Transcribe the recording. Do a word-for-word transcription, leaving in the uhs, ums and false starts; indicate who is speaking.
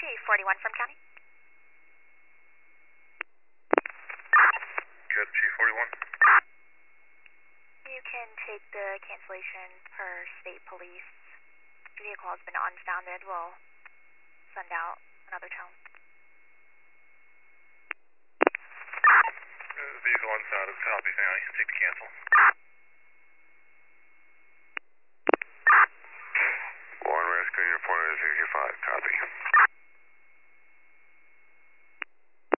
Speaker 1: Chief forty-one from county.
Speaker 2: Good, Chief forty-one.
Speaker 1: You can take the cancellation per state police. Vehicle has been unfounded. We'll send out another tone.
Speaker 2: Uh, vehicle unfounded, copy, county. Take the cancel.